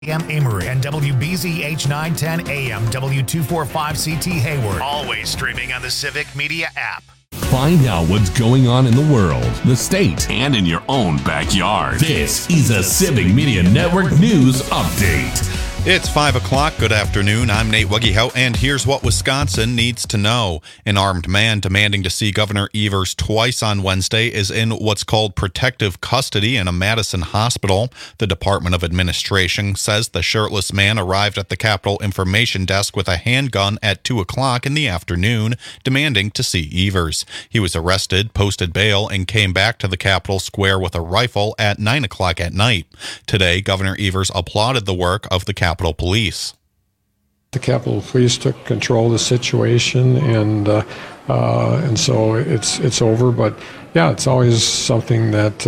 AM Amory and WBZH 910 AM W245CT Hayward. Always streaming on the Civic Media app. Find out what's going on in the world, the state, and in your own backyard. This is a Civic Media Network News Update. It's 5 o'clock. Good afternoon. I'm Nate Wuggehout, and here's what Wisconsin needs to know. An armed man demanding to see Governor Evers twice on Wednesday is in what's called protective custody in a Madison hospital. The Department of Administration says the shirtless man arrived at the Capitol Information Desk with a handgun at 2 o'clock in the afternoon, demanding to see Evers. He was arrested, posted bail, and came back to the Capitol Square with a rifle at 9 o'clock at night. Today, Governor Evers applauded the work of the Capitol Police. The Capitol Police took control of the situation, and so it's over. But yeah, it's always something that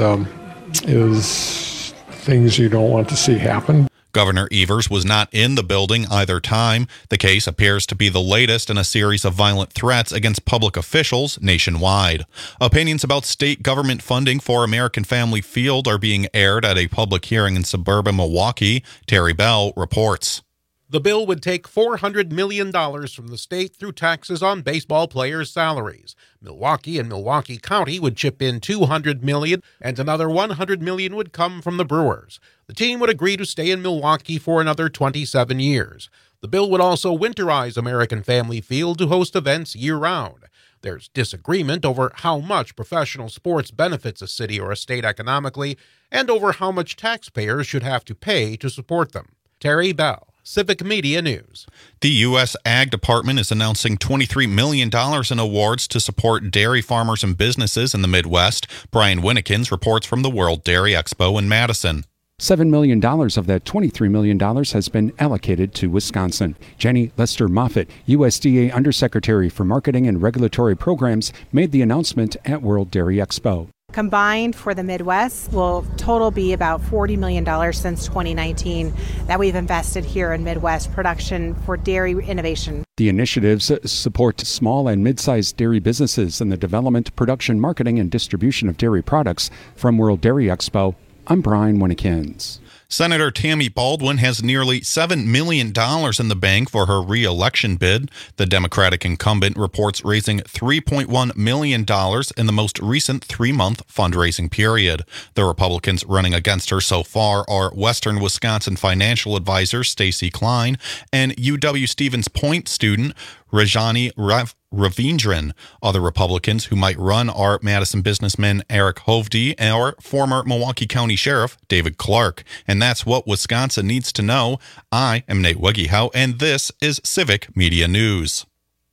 is things you don't want to see happen. Governor Evers was not in the building either time. The case appears to be the latest in a series of violent threats against public officials nationwide. Opinions about state government funding for American Family Field are being aired at a public hearing in suburban Milwaukee. Terry Bell reports. The bill would take $400 million from the state through taxes on baseball players' salaries. Milwaukee and Milwaukee County would chip in $200 million, and another $100 million would come from the Brewers. The team would agree to stay in Milwaukee for another 27 years. The bill would also winterize American Family Field to host events year-round. There's disagreement over how much professional sports benefits a city or a state economically, and over how much taxpayers should have to pay to support them. Terry Bell, Civic Media News. The U.S. Ag Department is announcing $23 million in awards to support dairy farmers and businesses in the Midwest. Brian Winnikins reports from the World Dairy Expo in Madison. $7 million of that $23 million has been allocated to Wisconsin. Jenny Lester Moffitt, USDA Undersecretary for Marketing and Regulatory Programs, made the announcement at World Dairy Expo. Combined for the Midwest will total be about $40 million since 2019 that we've invested here in Midwest production for dairy innovation. The initiatives support small and mid-sized dairy businesses in the development, production, marketing, and distribution of dairy products. From World Dairy Expo, I'm Brian Winnikins. Senator Tammy Baldwin has nearly $7 million in the bank for her re-election bid. The Democratic incumbent reports raising $3.1 million in the most recent 3-month fundraising period. The Republicans running against her so far are Western Wisconsin financial advisor Stacy Klein and UW-Stevens Point student Rajani Ravindran. Other Republicans who might run are Madison businessman Eric Hovde or former Milwaukee County Sheriff David Clark. And that's what Wisconsin needs to know. I am Nate Wuggehout, and this is Civic Media News.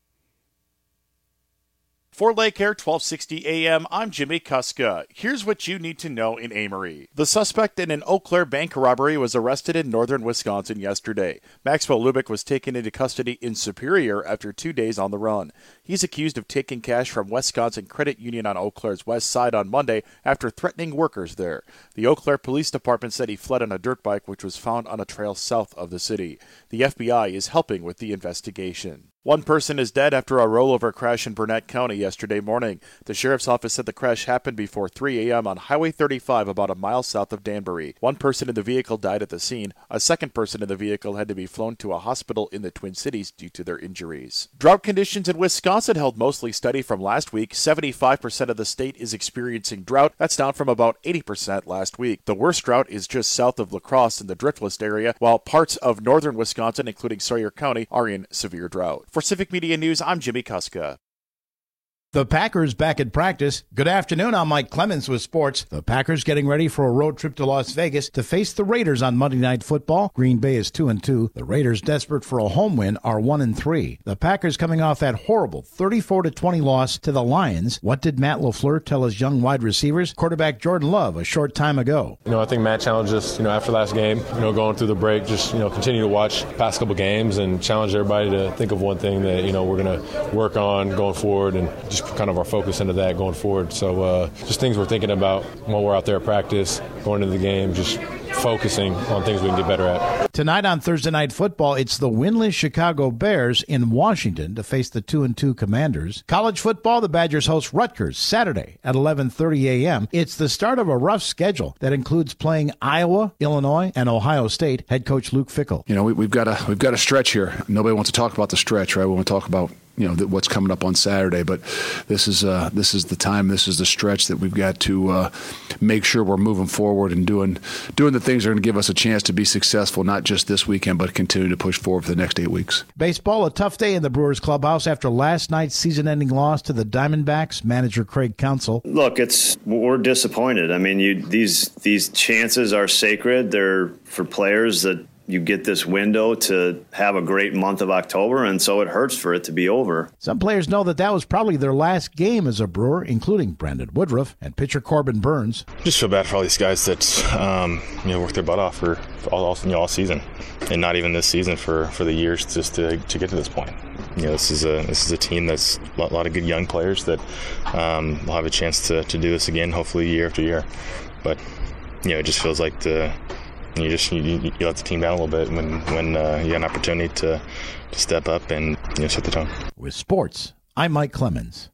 For Lake Air 1260 AM, I'm Jimmy Kuska. Here's what you need to know in Amory. The suspect in an Eau Claire bank robbery was arrested in northern Wisconsin yesterday. Maxwell Lubick was taken into custody in Superior after 2 days on the run. He's accused of taking cash from Wisconsin Credit Union on Eau Claire's west side on Monday after threatening workers there. The Eau Claire Police Department said he fled on a dirt bike which was found on a trail south of the city. The FBI is helping with the investigation. One person is dead after a rollover crash in Burnett County yesterday morning. The sheriff's office said the crash happened before 3 a.m. on Highway 35 about a mile south of Danbury. One person in the vehicle died at the scene. A second person in the vehicle had to be flown to a hospital in the Twin Cities due to their injuries. Drought conditions in Wisconsin held mostly steady from last week. 75% of the state is experiencing drought. That's down from about 80% last week. The worst drought is just south of La Crosse in the Driftless area, while parts of northern Wisconsin, including Sawyer County, are in severe drought. For Civic Media News, I'm Jimmy Kuska. The Packers back in practice. Good afternoon, I'm Mike Clemens with sports. The Packers getting ready for a road trip to Las Vegas to face the Raiders on Monday Night Football. Green Bay is 2-2. The Raiders, desperate for a home win, are 1-3. The Packers coming off that horrible 34-20 loss to the Lions. What did Matt LaFleur tell his young wide receivers? Quarterback Jordan Love a short time ago. I think Matt challenged us, after last game, going through the break, just, continue to watch past couple games and challenge everybody to think of one thing that, we're going to work on going forward and just kind of our focus into that going forward. So just things we're thinking about while we're out there at practice, going into the game, just focusing on things we can get better at. Tonight on Thursday Night Football, it's the winless Chicago Bears in Washington to face the 2-2 Commanders. College football, the Badgers host Rutgers Saturday at 11:30 a.m. It's the start of a rough schedule that includes playing Iowa, Illinois, and Ohio State. Head coach Luke Fickell. You know, we've got a stretch here. Nobody wants to talk about the stretch, right? We want to talk about what's coming up on Saturday, but this is the time, this is the stretch that we've got to make sure we're moving forward and doing the things that are going to give us a chance to be successful, not just this weekend, but continue to push forward for the next 8 weeks. Baseball, a tough day in the Brewers clubhouse after last night's season-ending loss to the Diamondbacks. Manager Craig Counsell. Look, we're disappointed. I mean, these chances are sacred. They're for players that you get this window to have a great month of October, and so it hurts for it to be over. Some players know that was probably their last game as a Brewer, including Brandon Woodruff and pitcher Corbin Burns. Just feel bad for all these guys that worked their butt off for all season, and not even this season for the years just to get to this point. This is a team that's a lot of good young players that will have a chance to do this again, hopefully year after year. But it just feels like you let the team down a little bit when you get an opportunity to step up and set the tone. With sports, I'm Mike Clemens.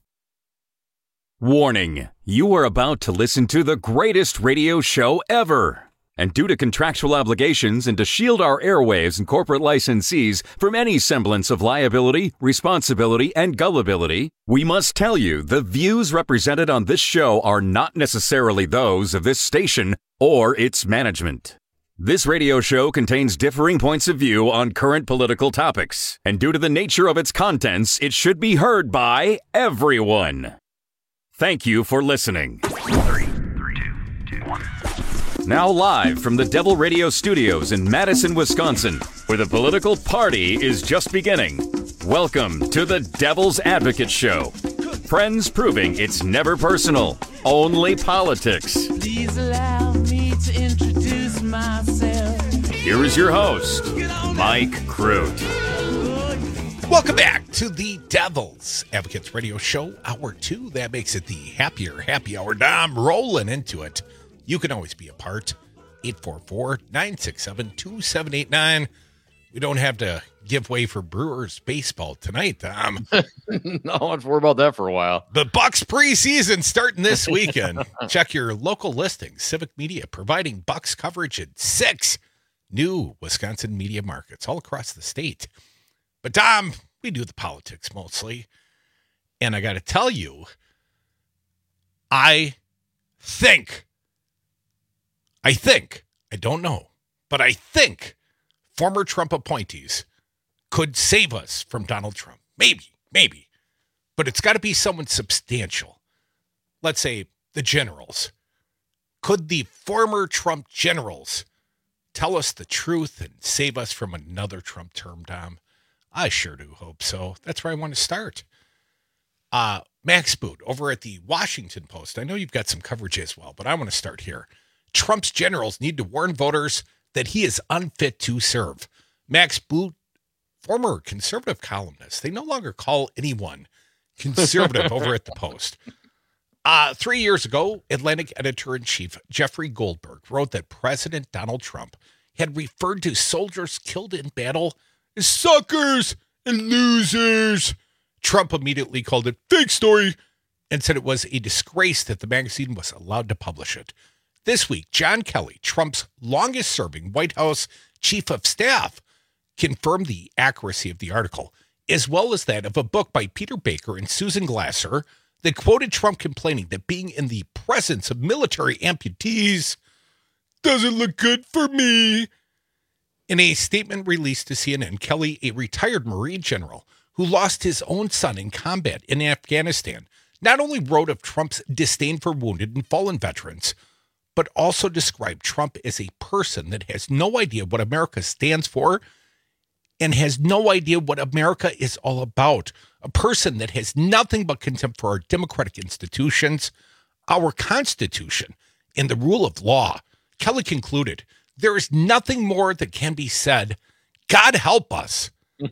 Warning, you are about to listen to the greatest radio show ever. And due to contractual obligations and to shield our airwaves and corporate licensees from any semblance of liability, responsibility, and gullibility, we must tell you the views represented on this show are not necessarily those of this station or its management. This radio show contains differing points of view on current political topics, and due to the nature of its contents, it should be heard by everyone. Thank you for listening. 3, 2, 1. Now live from the Devil Radio Studios in Madison, Wisconsin, where the political party is just beginning. Welcome to the Devil's Advocate Show. Friends proving it's never personal, only politics. Please allow me to introduce myself. Here is your host, Mike Crute. Welcome back to the Devil's Advocates Radio Show, Hour 2. That makes it the happy hour. I'm rolling into it. You can always be a part. 844-967-2789. We don't have to give way for Brewers baseball tonight, Tom. No, I've worried about that for a while. The Bucks preseason starting this weekend. Check your local listings. Civic Media providing Bucks coverage in 6 new Wisconsin media markets all across the state. But, Tom, we do the politics mostly. And I got to tell you, I don't know, but I think former Trump appointees could save us from Donald Trump. Maybe. But it's got to be someone substantial. Let's say the generals. Could the former Trump generals tell us the truth and save us from another Trump term, Dom? I sure do hope so. That's where I want to start. Max Boot over at the Washington Post. I know you've got some coverage as well, but I want to start here. Trump's generals need to warn voters that he is unfit to serve. Max Boot, former conservative columnist. They no longer call anyone conservative over at the Post. 3 years ago, Atlantic editor-in-chief Jeffrey Goldberg wrote that President Donald Trump had referred to soldiers killed in battle as suckers and losers. Trump immediately called it fake story and said it was a disgrace that the magazine was allowed to publish it. This week, John Kelly, Trump's longest-serving White House chief of staff, confirmed the accuracy of the article, as well as that of a book by Peter Baker and Susan Glasser that quoted Trump complaining that being in the presence of military amputees doesn't look good for me. In a statement released to CNN, Kelly, a retired Marine general who lost his own son in combat in Afghanistan, not only wrote of Trump's disdain for wounded and fallen veterans, but also described Trump as a person that has no idea what America stands for and has no idea what America is all about. A person that has nothing but contempt for our democratic institutions, our Constitution, and the rule of law. Kelly concluded, there is nothing more that can be said. God help us.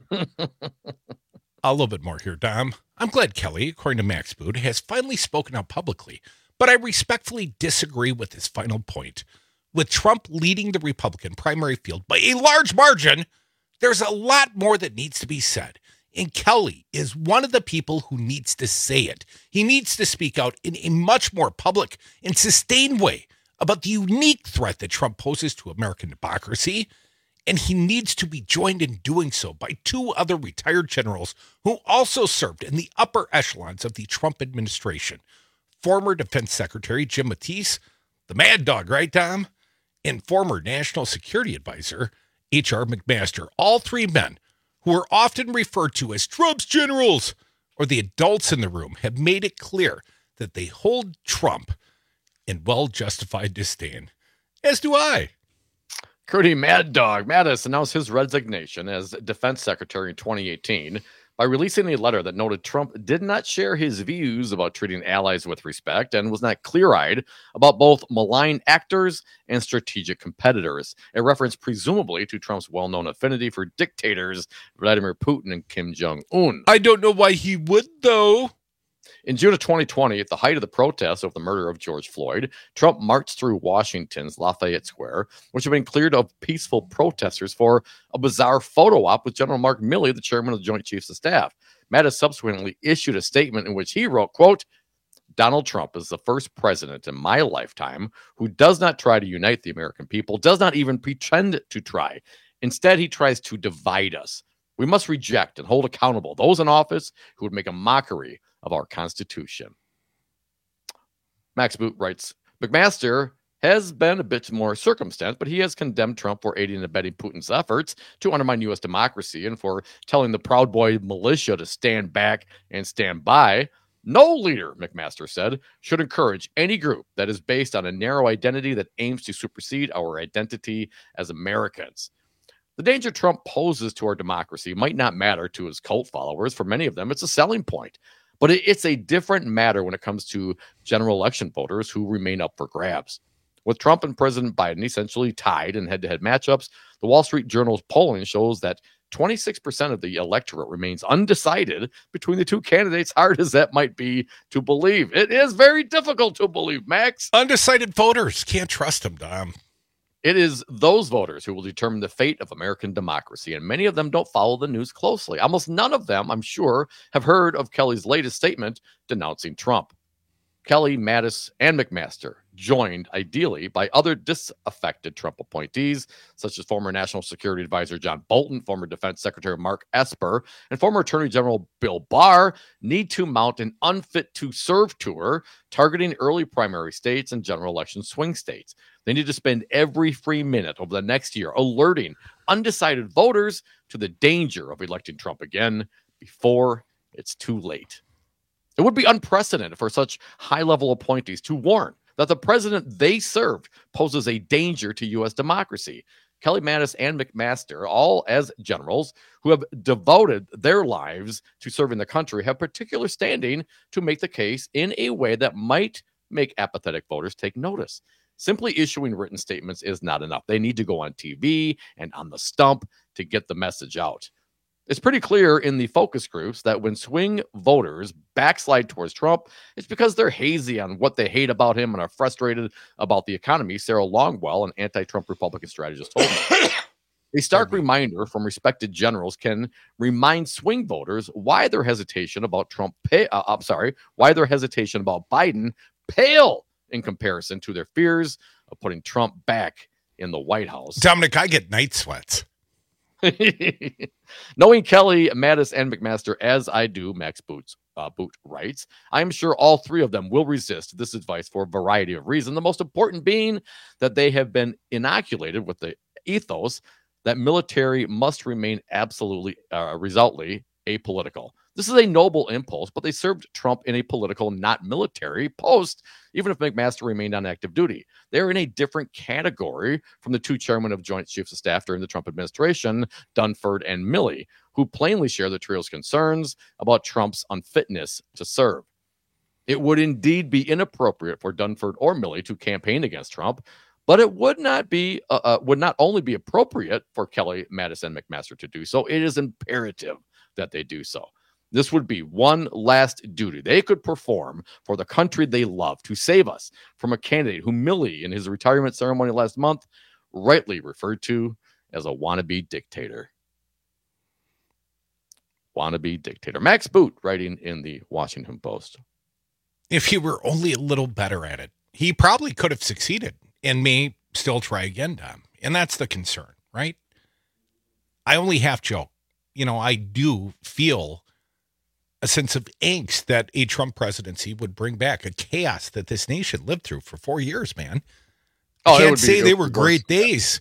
A little bit more here, Dom. I'm glad Kelly, according to Max Boot, has finally spoken out publicly, but I respectfully disagree with his final point. with Trump leading the Republican primary field by a large margin, there's a lot more that needs to be said. And Kelly is one of the people who needs to say it. He needs to speak out in a much more public and sustained way about the unique threat that Trump poses to American democracy. And he needs to be joined in doing so by two other retired generals who also served in the upper echelons of the Trump administration. Former Defense Secretary Jim Mattis, the Mad Dog, right, Tom? And former National Security Advisor H.R. McMaster. All three men who are often referred to as Trump's generals, or the adults in the room, have made it clear that they hold Trump in well-justified disdain. As do I. Curdy Mad Dog Mattis announced his resignation as defense secretary in 2018 by releasing a letter that noted Trump did not share his views about treating allies with respect and was not clear-eyed about both malign actors and strategic competitors, a reference presumably to Trump's well-known affinity for dictators Vladimir Putin and Kim Jong-un. I don't know why he would, though. In June of 2020, at the height of the protests over the murder of George Floyd, Trump marched through Washington's Lafayette Square, which had been cleared of peaceful protesters, for a bizarre photo op with General Mark Milley, the chairman of the Joint Chiefs of Staff. Mattis subsequently issued a statement in which he wrote, quote, "Donald Trump is the first president in my lifetime who does not try to unite the American people, does not even pretend to try. Instead, he tries to divide us. We must reject and hold accountable those in office who would make a mockery of our Constitution." Max Boot writes, McMaster has been a bit more circumspect, but he has condemned Trump for aiding and abetting Putin's efforts to undermine U.S. democracy and for telling the Proud Boy militia to stand back and stand by. No leader, McMaster said, should encourage any group that is based on a narrow identity that aims to supersede our identity as Americans. The danger Trump poses to our democracy might not matter to his cult followers. For many of them, it's a selling point. But it's a different matter when it comes to general election voters who remain up for grabs. With Trump and President Biden essentially tied in head-to-head matchups, the Wall Street Journal's polling shows that 26% of the electorate remains undecided between the two candidates, hard as that might be to believe. It is very difficult to believe, Max. Undecided voters. Can't trust them, Dom. It is those voters who will determine the fate of American democracy, and many of them don't follow the news closely. Almost none of them, I'm sure, have heard of Kelly's latest statement denouncing Trump. Kelly, Mattis, and McMaster, joined ideally by other disaffected Trump appointees, such as former National Security Advisor John Bolton, former Defense Secretary Mark Esper, and former Attorney General Bill Barr, need to mount an unfit to serve tour targeting early primary states and general election swing states. They need to spend every free minute over the next year alerting undecided voters to the danger of electing Trump again before it's too late. It would be unprecedented for such high-level appointees to warn that the president they served poses a danger to U.S. democracy. Kelly, Mattis, and McMaster, all as generals who have devoted their lives to serving the country, have particular standing to make the case in a way that might make apathetic voters take notice. Simply issuing written statements is not enough. They need to go on TV and on the stump to get the message out. It's pretty clear in the focus groups that when swing voters backslide towards Trump, it's because they're hazy on what they hate about him and are frustrated about the economy, Sarah Longwell, an anti-Trump Republican strategist, told me. A stark reminder from respected generals can remind swing voters why their hesitation about why their hesitation about Biden pale in comparison to their fears of putting Trump back in the White House. Dominic, I get night sweats. Knowing Kelly, Mattis, and McMaster as I do, Max Boot writes, I am sure all three of them will resist this advice for a variety of reasons, the most important being that they have been inoculated with the ethos that military must remain absolutely, resultly, apolitical. This is a noble impulse, but they served Trump in a political, not military post, even if McMaster remained on active duty. They're in a different category from the two chairmen of Joint Chiefs of Staff during the Trump administration, Dunford and Milley, who plainly share the trio's concerns about Trump's unfitness to serve. It would indeed be inappropriate for Dunford or Milley to campaign against Trump, but it would not only be appropriate for Kelly, Mattis, and McMaster to do so, it is imperative that they do so. This would be one last duty they could perform for the country they love to save us from a candidate who Milley, in his retirement ceremony last month, rightly referred to as a wannabe dictator. Wannabe dictator. Max Boot writing in the Washington Post. If he were only a little better at it, he probably could have succeeded and may still try again, Dom. And that's the concern, right? I only half joke. I do feel a sense of angst that a Trump presidency would bring back a chaos that this nation lived through for 4 years, man. I can't say they were great days.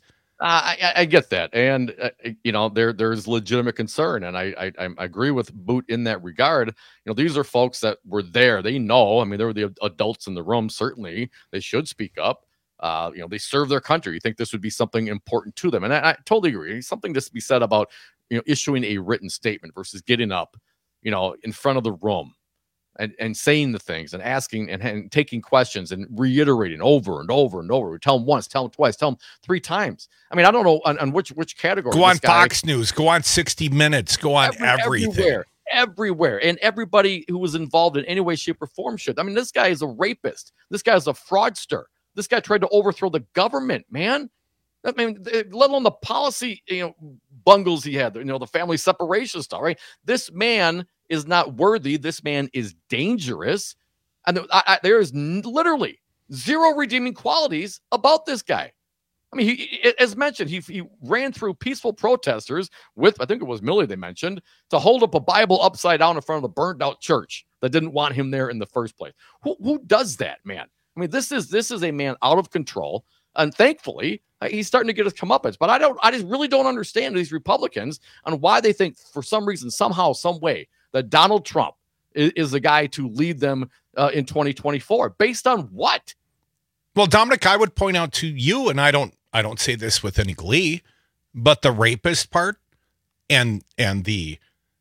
I get that. And, there's legitimate concern. And I agree with Boot in that regard. These are folks that were there. They know. I mean, they were the adults in the room. Certainly, they should speak up. They serve their country. You think this would be something important to them. And I totally agree. Something to be said about, issuing a written statement versus getting up, in front of the room and saying the things and asking and taking questions and reiterating over and over and over. Tell them once, tell them twice, tell them 3 times. I mean, I don't know on which category. Go on Fox News, go on 60 Minutes, go on everything. Everywhere. And everybody who was involved in any way, shape, or form should. I mean, this guy is a rapist. This guy is a fraudster. This guy tried to overthrow the government, man. I mean, let alone the policy, bungles he had, the family separation stuff, right? This man is not worthy. This man is dangerous. And there is literally zero redeeming qualities about this guy. I mean, as mentioned, he ran through peaceful protesters with, I think it was Milley they mentioned, to hold up a Bible upside down in front of the burned out church that didn't want him there in the first place. Who does that, man? I mean, this is a man out of control. And thankfully, he's starting to get his comeuppance. But I just really don't understand these Republicans on why they think for some reason, somehow, some way, that Donald Trump is the guy to lead them in 2024. Based on what? Well, Dominic, I would point out to you, and I don't say this with any glee, but the rapist part and the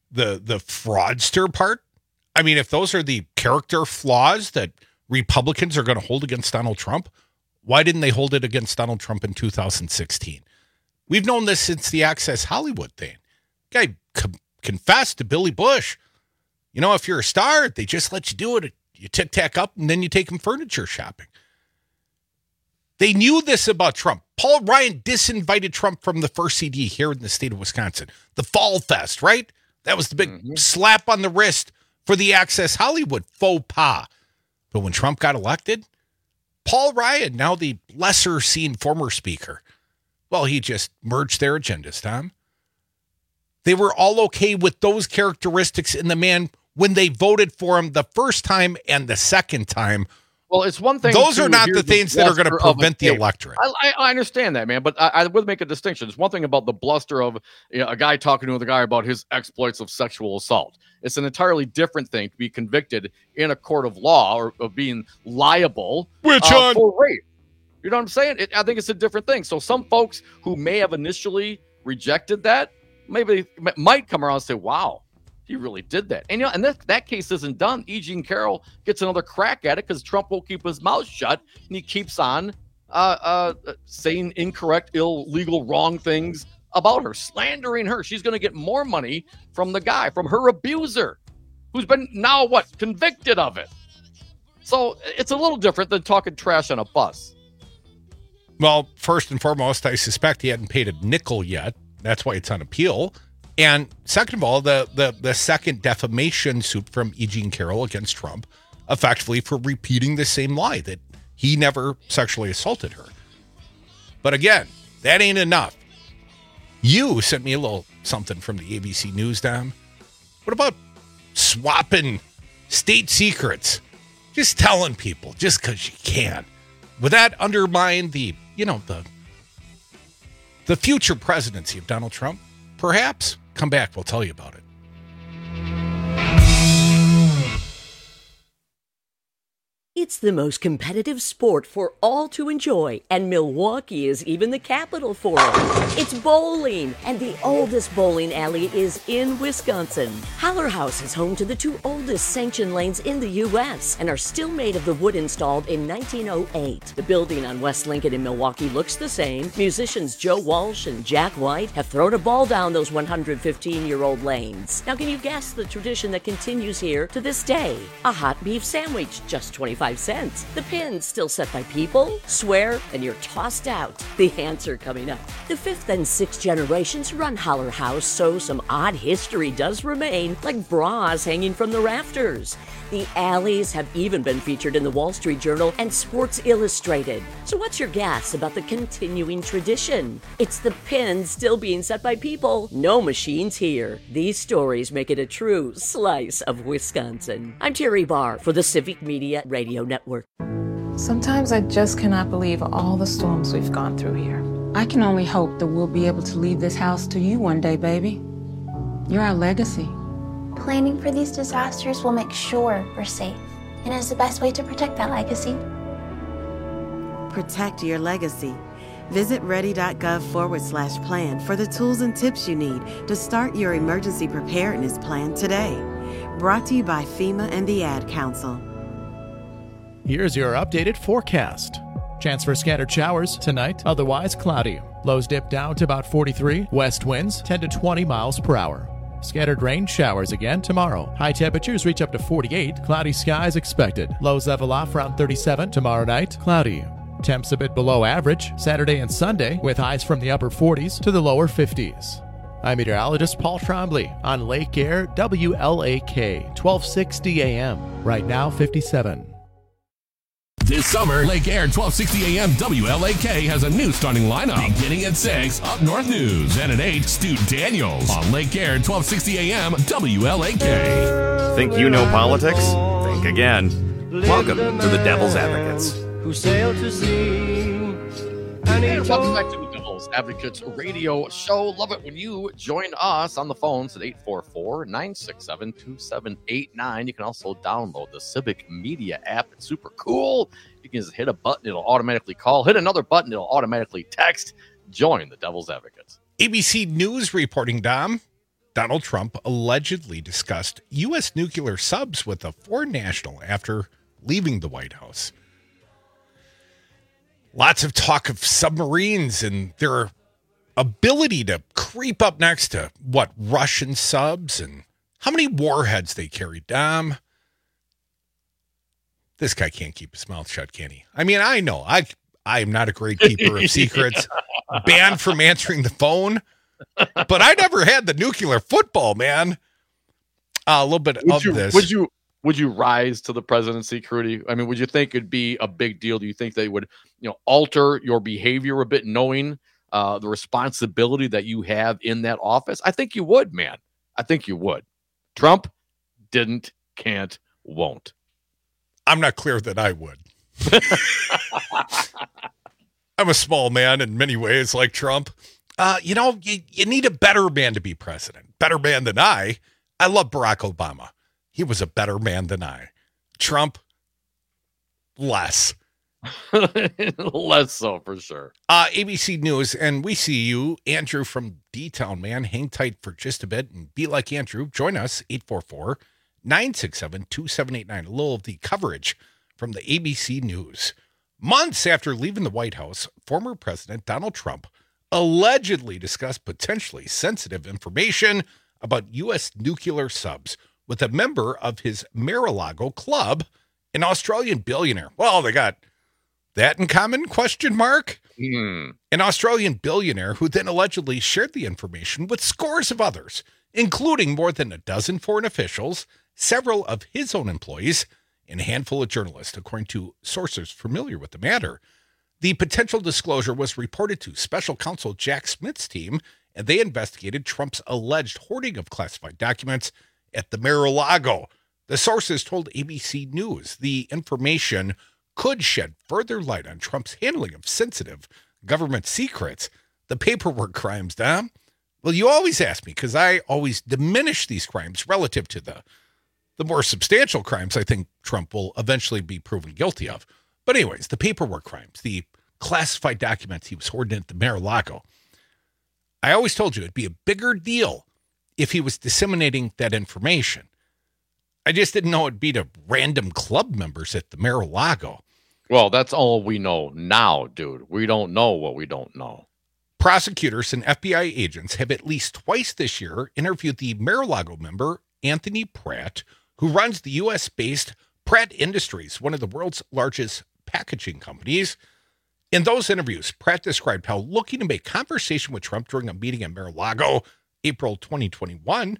fraudster part. I mean, if those are the character flaws that Republicans are going to hold against Donald Trump, why didn't they hold it against Donald Trump in 2016? We've known this since the Access Hollywood thing. Guy confessed to Billy Bush. If you're a star, they just let you do it. You tic-tac up, and then you take them furniture shopping. They knew this about Trump. Paul Ryan disinvited Trump from the first CD here in the state of Wisconsin. The Fall Fest, right? That was the big slap on the wrist for the Access Hollywood faux pas. But when Trump got elected, Paul Ryan, now the lesser seen former speaker, well, he just merged their agendas, Tom. They were all okay with those characteristics in the man when they voted for him the first time and the second time. Well, it's one thing. Those are not the things that are going to prevent the electorate. I understand that, man, but I would make a distinction. It's one thing about the bluster of a guy talking to another guy about his exploits of sexual assault. It's an entirely different thing to be convicted in a court of law or of being liable for rape. You know what I'm saying? I think it's a different thing. So some folks who may have initially rejected that maybe might come around and say, wow, he really did that. And and that case isn't done. E. Jean Carroll gets another crack at it because Trump won't keep his mouth shut, and he keeps on saying incorrect, illegal, wrong things about her, slandering her. She's going to get more money from the guy, from her abuser, who's been now convicted of it. So it's a little different than talking trash on a bus. Well, first and foremost, I suspect he hadn't paid a nickel yet. That's why it's on appeal. And second of all, the second defamation suit from E. Jean Carroll against Trump, effectively for repeating the same lie that he never sexually assaulted her. But again, that ain't enough. You sent me a little something from the ABC News, Dom. What about swapping state secrets? Just telling people just because you can. Would that undermine the future presidency of Donald Trump? Perhaps. Come back. We'll tell you about it. It's It's the most competitive sport for all to enjoy, and Milwaukee is even the capital for it. It's bowling, and the oldest bowling alley is in Wisconsin. Haller House is home to the 2 oldest sanctioned lanes in the U.S. and are still made of the wood installed in 1908. The building on West Lincoln in Milwaukee looks the same. Musicians Joe Walsh and Jack White have thrown a ball down those 115-year-old lanes. Now, can you guess the tradition that continues here to this day? A hot beef sandwich, just 25 cents. The pins still set by people, swear, and you're tossed out. The answer coming up. The 5th and 6th generations run Haller House, so some odd history does remain, like bras hanging from the rafters. The alleys have even been featured in the Wall Street Journal and Sports Illustrated. So what's your guess about the continuing tradition? It's the pins still being set by people. No machines here. These stories make it a true slice of Wisconsin. I'm Terry Barr for the Civic Media Radio Network. Sometimes I just cannot believe all the storms we've gone through here. I can only hope that we'll be able to leave this house to you one day, baby. You're our legacy. Planning for these disasters will make sure we're safe, and is the best way to protect that legacy. Protect your legacy. Visit ready.gov/plan for the tools and tips you need to start your emergency preparedness plan today. Brought to you by FEMA and the Ad Council. Here's your updated forecast. Chance for scattered showers tonight, otherwise cloudy. Lows dip down to about 43. West winds 10 to 20 miles per hour. Scattered rain showers again tomorrow. High temperatures reach up to 48. Cloudy skies expected. Lows level off around 37. Tomorrow night, cloudy. Temps a bit below average Saturday and Sunday, with highs from the upper 40s to the lower 50s. I'm meteorologist Paul Trombley on Lake Air WLAK 1260 AM. Right now, 57. This summer, Lake Air 1260 AM WLAK has a new starting lineup. Beginning at 6, Up North News. And at 8, Stu Daniels on Lake Air 1260 AM WLAK. Think you know politics? Think again. Welcome to the Devil's Advocates. Who sail to sea. And welcome back to the Devil's Advocates radio show. Love it when you join us on the phones at 844-967-2789. You can also download the Civic Media app. It's super cool. You can just hit a button. It'll automatically call. Hit another button. It'll automatically text. Join the Devil's Advocates. ABC News reporting, Dom. Donald Trump allegedly discussed U.S. nuclear subs with a foreign national after leaving the White House. Lots of talk of submarines and their ability to creep up next to, Russian subs and how many warheads they carry. Dom, this guy can't keep his mouth shut, can he? I mean, I know. I am not a great keeper of secrets. Banned from answering the phone. But I never had the nuclear football, man. A little bit of this. Would you rise to the presidency, Crudy? I mean, would you think it'd be a big deal? Do you think they would, alter your behavior a bit, knowing the responsibility that you have in that office? I think you would, man. I think you would. Trump didn't, can't, won't. I'm not clear that I would. I'm a small man in many ways, like Trump. You need a better man to be president. Better man than I. I love Barack Obama. He was a better man than I. Trump, less. Less so, for sure. ABC News, and we see you, Andrew from D-Town, man. Hang tight for just a bit and be like Andrew. Join us, 844-967-2789. A little of the coverage from the ABC News. Months after leaving the White House, former President Donald Trump allegedly discussed potentially sensitive information about U.S. nuclear subs with a member of his Mar-a-Lago club, an Australian billionaire. Well, they got that in common, ? An Australian billionaire who then allegedly shared the information with scores of others, including more than a dozen foreign officials, several of his own employees, and a handful of journalists, according to sources familiar with the matter. The potential disclosure was reported to special counsel Jack Smith's team, and they investigated Trump's alleged hoarding of classified documents at the Mar-a-Lago. The sources told ABC News the information could shed further light on Trump's handling of sensitive government secrets. The paperwork crimes, Dom. Well, you always ask me, because I always diminish these crimes relative to the The more substantial crimes, I think Trump will eventually be proven guilty of. But anyways, the paperwork crimes, the classified documents he was hoarding at the Mar-a-Lago. I always told you it'd be a bigger deal if he was disseminating that information. I just didn't know it'd be to random club members at the Mar-a-Lago. Well, that's all we know now, dude. We don't know what we don't know. Prosecutors and FBI agents have at least twice this year interviewed the Mar-a-Lago member, Anthony Pratt, who runs the U.S.-based Pratt Industries, one of the world's largest packaging companies. In those interviews, Pratt described how looking to make conversation with Trump during a meeting at Mar-a-Lago, April 2021,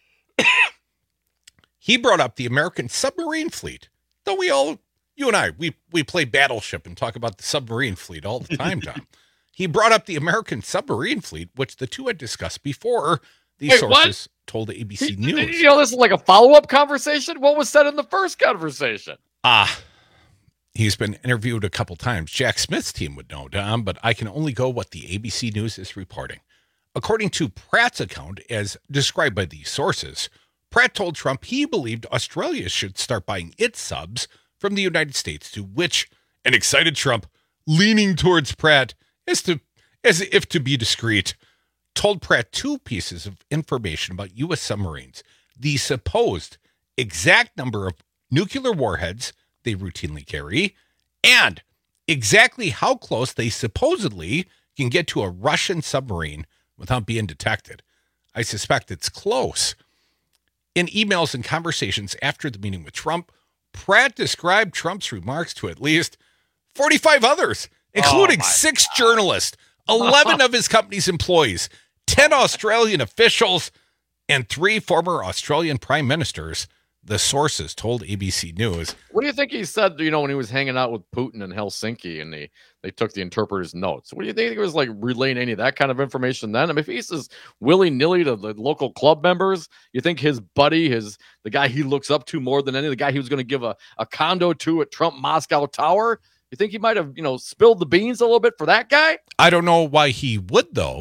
he brought up the American submarine fleet. Though you and I, we play Battleship and talk about the submarine fleet all the time, Tom. He brought up the American submarine fleet, which the two had discussed before. These sources told ABC News. You know, this is like a follow-up conversation? What was said in the first conversation? He's been interviewed a couple times. Jack Smith's team would know, Tom, but I can only go what the ABC News is reporting. According to Pratt's account, as described by these sources, Pratt told Trump he believed Australia should start buying its subs from the United States, to which an excited Trump, leaning towards Pratt as if to be discreet, told Pratt two pieces of information about U.S. submarines, the supposed exact number of nuclear warheads they routinely carry, and exactly how close they supposedly can get to a Russian submarine without being detected. I suspect it's close. In emails and conversations after the meeting with Trump, Pratt described Trump's remarks to at least 45 others, including 6 journalists, 11 of his company's employees, 10 Australian officials, and 3 former Australian prime ministers, the sources told ABC News. What do you think he said, you know, when he was hanging out with Putin in Helsinki and they took the interpreter's notes? What do you think he was like relaying any of that kind of information then? I mean, if he says willy-nilly to the local club members, you think his buddy, the guy he looks up to more than any, the guy he was going to give a condo to at Trump Moscow Tower, you think he might have, spilled the beans a little bit for that guy? I don't know why he would, though.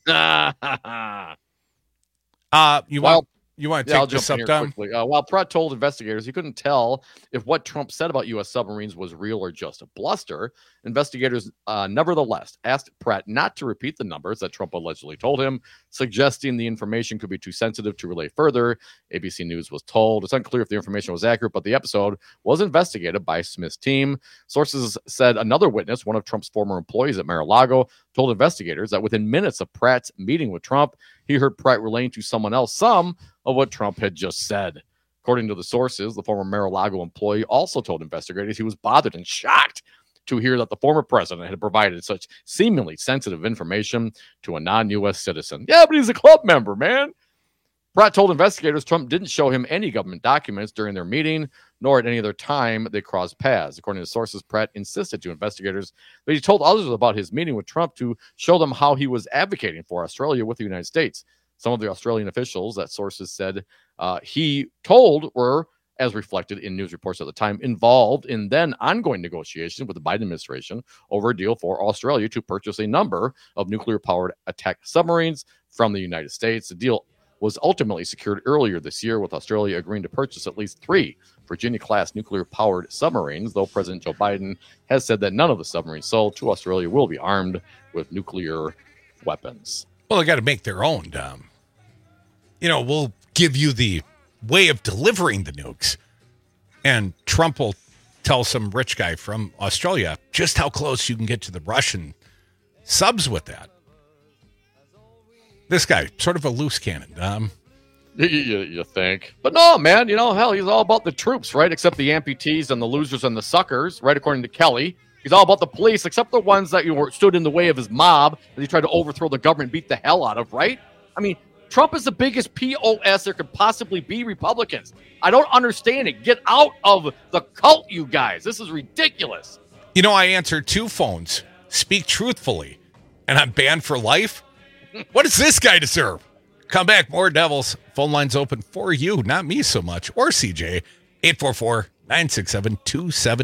You want to take this up, Tom? While Pratt told investigators he couldn't tell if what Trump said about U.S. submarines was real or just a bluster, investigators nevertheless asked Pratt not to repeat the numbers that Trump allegedly told him, suggesting the information could be too sensitive to relay further. ABC News was told it's unclear if the information was accurate, but the episode was investigated by Smith's team. Sources said another witness, one of Trump's former employees at Mar-a-Lago, told investigators that within minutes of Pratt's meeting with Trump, he heard Pratt relaying to someone else some of what Trump had just said. According to the sources, the former Mar-a-Lago employee also told investigators he was bothered and shocked to hear that the former president had provided such seemingly sensitive information to a non-U.S. citizen. Yeah, but he's a club member, man. Pratt told investigators Trump didn't show him any government documents during their meeting, nor at any other time they crossed paths. According to sources, Pratt insisted to investigators that he told others about his meeting with Trump to show them how he was advocating for Australia with the United States. Some of the Australian officials that sources said he told were, as reflected in news reports at the time, involved in then ongoing negotiations with the Biden administration over a deal for Australia to purchase a number of nuclear-powered attack submarines from the United States. The deal was ultimately secured earlier this year, with Australia agreeing to purchase at least 3 Virginia-class nuclear-powered submarines, though President Joe Biden has said that none of the submarines sold to Australia will be armed with nuclear weapons. Well, they got to make their own, Dom. We'll give you the way of delivering the nukes. And Trump will tell some rich guy from Australia just how close you can get to the Russian subs with that. This guy, sort of a loose cannon, Dom. You think? But no, man, hell, he's all about the troops, right? Except the amputees and the losers and the suckers, right? According to Kelly. He's all about the police, except the ones that stood in the way of his mob that he tried to overthrow the government, beat the hell out of, right? I mean, Trump is the biggest POS there could possibly be, Republicans. I don't understand it. Get out of the cult, you guys. This is ridiculous. I answered 2 phones. Speak truthfully. And I'm banned for life? What does this guy deserve? Come back, more Devils. Phone lines open for you, not me so much, or CJ.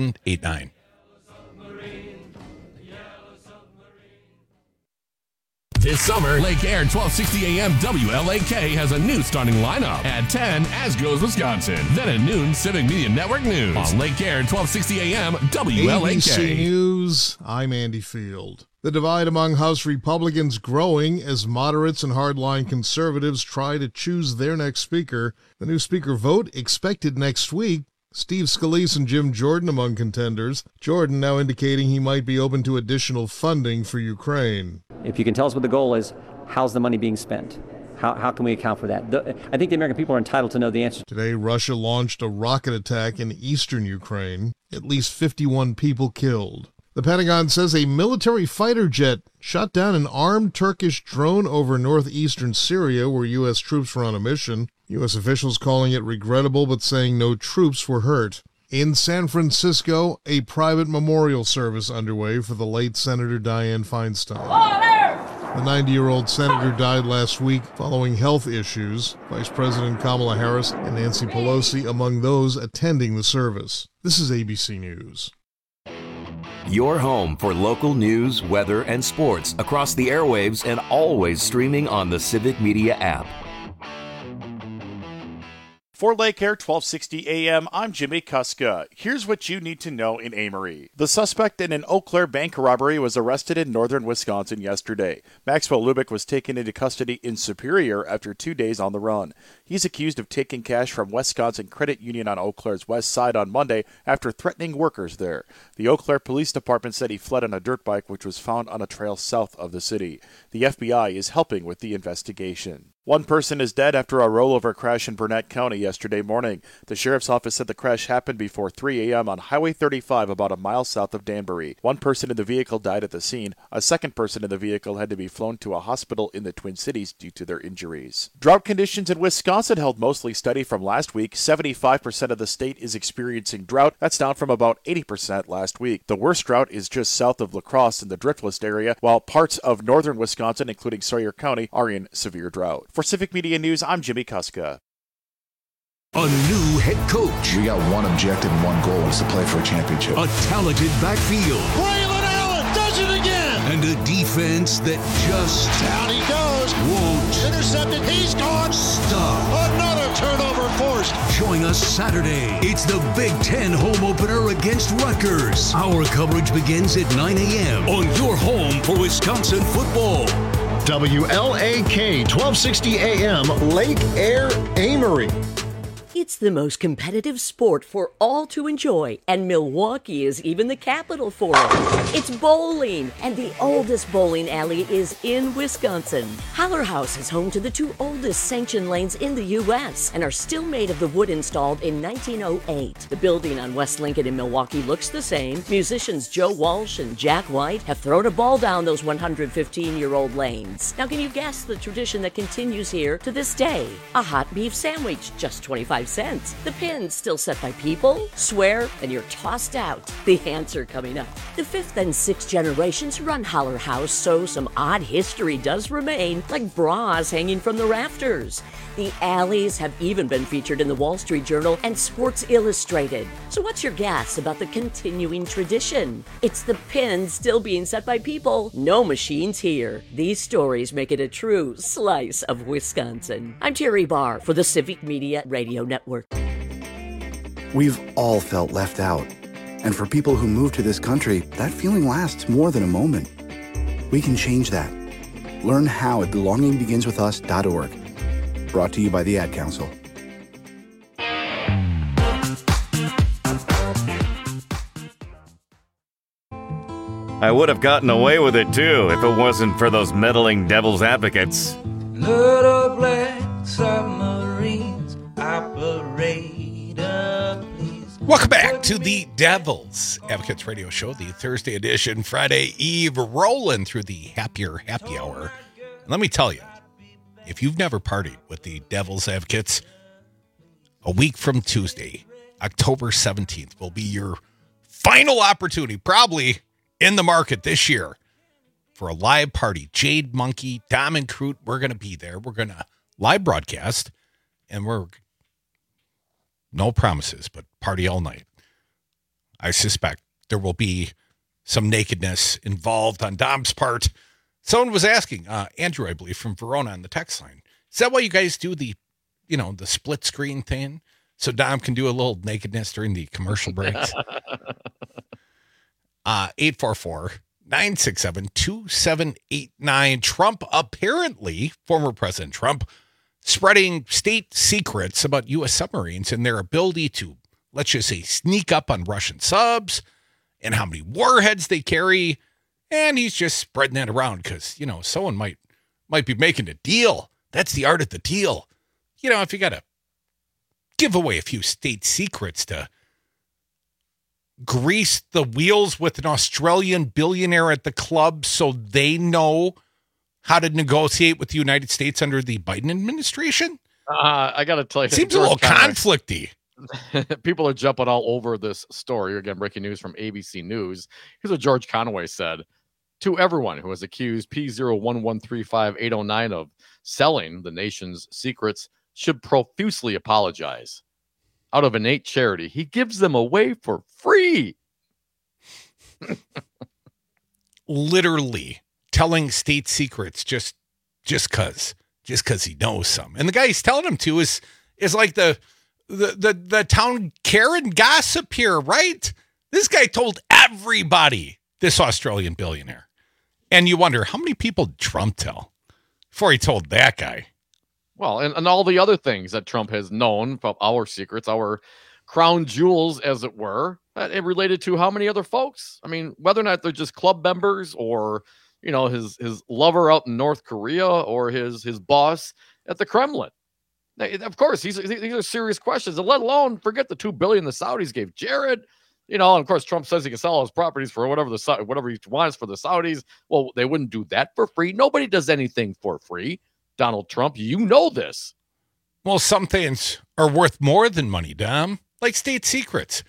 844-967-2789. This summer, Lake Air 1260 AM WLAK has a new starting lineup. At 10, as goes Wisconsin. Then at noon, Civic Media Network News. On Lake Air 1260 AM WLAK. ABC News, I'm Andy Field. The divide among House Republicans growing as moderates and hardline conservatives try to choose their next speaker. The new speaker vote expected next week. Steve Scalise and Jim Jordan among contenders. Jordan now indicating he might be open to additional funding for Ukraine. If you can tell us what the goal is, how's the money being spent? How can we account for that? I think the American people are entitled to know the answer. Today, Russia launched a rocket attack in eastern Ukraine. At least 51 people killed. The Pentagon says a military fighter jet shot down an armed Turkish drone over northeastern Syria where U.S. troops were on a mission. U.S. officials calling it regrettable but saying no troops were hurt. In San Francisco, a private memorial service underway for the late Senator Dianne Feinstein. The 90-year-old senator died last week following health issues. Vice President Kamala Harris and Nancy Pelosi among those attending the service. This is ABC News. Your home for local news, weather, and sports across the airwaves and always streaming on the Civic Media app. For Lake Air 1260 AM, I'm Jimmy Kuska. Here's what you need to know in Amory. The suspect in an Eau Claire bank robbery was arrested in northern Wisconsin yesterday. Maxwell Lubick was taken into custody in Superior after 2 days on the run. He's accused of taking cash from Wisconsin Credit Union on Eau Claire's west side on Monday after threatening workers there. The Eau Claire Police Department said he fled on a dirt bike which was found on a trail south of the city. The FBI is helping with the investigation. One person is dead after a rollover crash in Burnett County yesterday morning. The sheriff's office said the crash happened before 3 a.m. on Highway 35 about a mile south of Danbury. One person in the vehicle died at the scene. A second person in the vehicle had to be flown to a hospital in the Twin Cities due to their injuries. Drought conditions in Wisconsin held mostly steady from last week. 75% of the state is experiencing drought. That's down from about 80% last week. The worst drought is just south of La Crosse in the Driftless area, while parts of northern Wisconsin, including Sawyer County, are in severe drought. For Civic Media News, I'm Jimmy Kuska. A new head coach. We got one objective and one goal, is to play for a championship. A talented backfield. Braylon Allen does it again. And a defense that just down he goes. Won't. Intercepted. He's gone. Stop. Another turnover forced. Join us Saturday. It's the Big Ten home opener against Rutgers. Our coverage begins at 9 a.m. on your home for Wisconsin football. WLAK 1260 AM, Lake Air, Amory. It's the most competitive sport for all to enjoy, and Milwaukee is even the capital for it. It's bowling, and the oldest bowling alley is in Wisconsin. Haller House is home to the two oldest sanctioned lanes in the U.S. and are still made of the wood installed in 1908. The building on West Lincoln in Milwaukee looks the same. Musicians Joe Walsh and Jack White have thrown a ball down those 115-year-old lanes. Now, can you guess the tradition that continues here to this day? A hot beef sandwich, just 25 cents. The pin's still set by people, swear, and you're tossed out. The answer coming up. The fifth and sixth generations run Haller House, so some odd history does remain, like bras hanging from the rafters. The alleys have even been featured in the Wall Street Journal and Sports Illustrated. So what's your guess about the continuing tradition? It's the pins still being set by people. No machines here. These stories make it a true slice of Wisconsin. I'm Terry Barr for the Civic Media Radio Network. We've all felt left out. And for people who move to this country, that feeling lasts more than a moment. We can change that. Learn how at belongingbeginswithus.org. Brought to you by the Ad Council. I would have gotten away with it too if it wasn't for those meddling devil's advocates. Little black submarines operate up, please. Welcome back to the Devil's Advocates Radio Show, the Thursday edition, Friday Eve, rolling through the happier happy hour. And let me tell you, if you've never partied with the Devil's Advocates, a week from Tuesday, October 17th, will be your final opportunity, probably in the market this year, for a live party. Jade Monkey, Dom and Crute, we're going to be there. We're going to live broadcast, and we're, no promises, but party all night. I suspect there will be some nakedness involved on Dom's part, Someone was asking, Andrew, I believe, from Verona on the text line, is that why you guys do the split screen thing? So Dom can do a little nakedness during the commercial breaks? 844-967-2789. Trump apparently, former President Trump, spreading state secrets about U.S. submarines and their ability to, let's just say, sneak up on Russian subs and how many warheads they carry. And he's just spreading that around because, someone might be making a deal. That's the art of the deal. If you got to give away a few state secrets to grease the wheels with an Australian billionaire at the club so they know how to negotiate with the United States under the Biden administration? I got to tell you. Seems a little conflicty. People are jumping all over this story. Again, breaking news from ABC News. Here's what George Conway said. To everyone who has accused P01135-809 of selling the nation's secrets should profusely apologize. Out of innate charity, he gives them away for free. Literally telling state secrets just because he knows some. And the guy he's telling them to is like the town Karen gossip here, right? This guy told everybody, this Australian billionaire. And you wonder, how many people did Trump tell before he told that guy? Well, and all the other things that Trump has known from our secrets, our crown jewels, as it were, it related to how many other folks? I mean, whether or not they're just club members or, his lover out in North Korea or his boss at the Kremlin. Of course, these are serious questions, and let alone forget the $2 billion the Saudis gave Jared. And of course, Trump says he can sell his properties for whatever he wants for the Saudis. Well, they wouldn't do that for free. Nobody does anything for free. Donald Trump, you know this. Well, some things are worth more than money, Dom, like state secrets.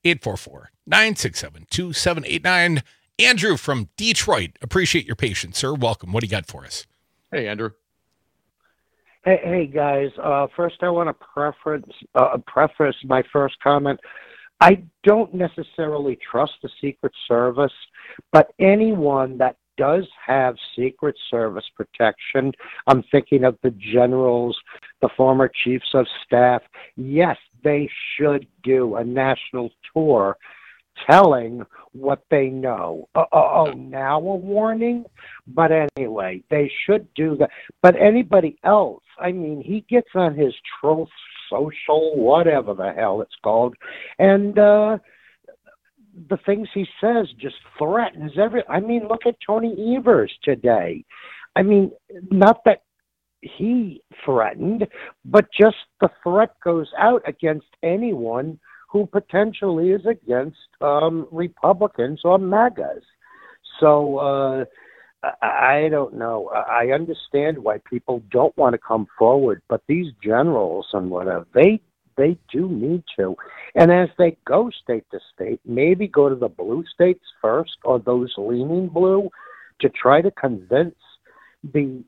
844-967-2789. Andrew from Detroit. Appreciate your patience, sir. Welcome. What do you got for us? Hey, Andrew. Hey guys. First, I want to preface my first comment. I don't necessarily trust the Secret Service, but anyone that does have Secret Service protection, I'm thinking of the generals, the former chiefs of staff, yes, they should do a national tour telling what they know. Now a warning? But anyway, they should do that. But anybody else, he gets on his Truth Social, whatever the hell it's called, and the things he says just threatens look at Tony Evers today. Not that he threatened, but just the threat goes out against anyone who potentially is against Republicans or MAGAs. So I don't know. I understand why people don't want to come forward, but these generals and whatever, they do need to. And as they go state to state, maybe go to the blue states first or those leaning blue to try to convince the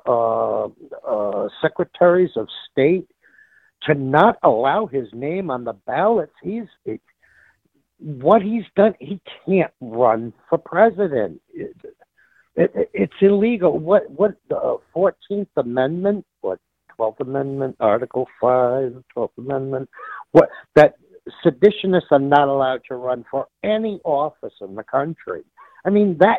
secretaries of state to not allow his name on the ballots. What he's done, he can't run for president. It's illegal. What the 14th Amendment, 12th Amendment, Article 5, 12th Amendment, that seditionists are not allowed to run for any office in the country. Dana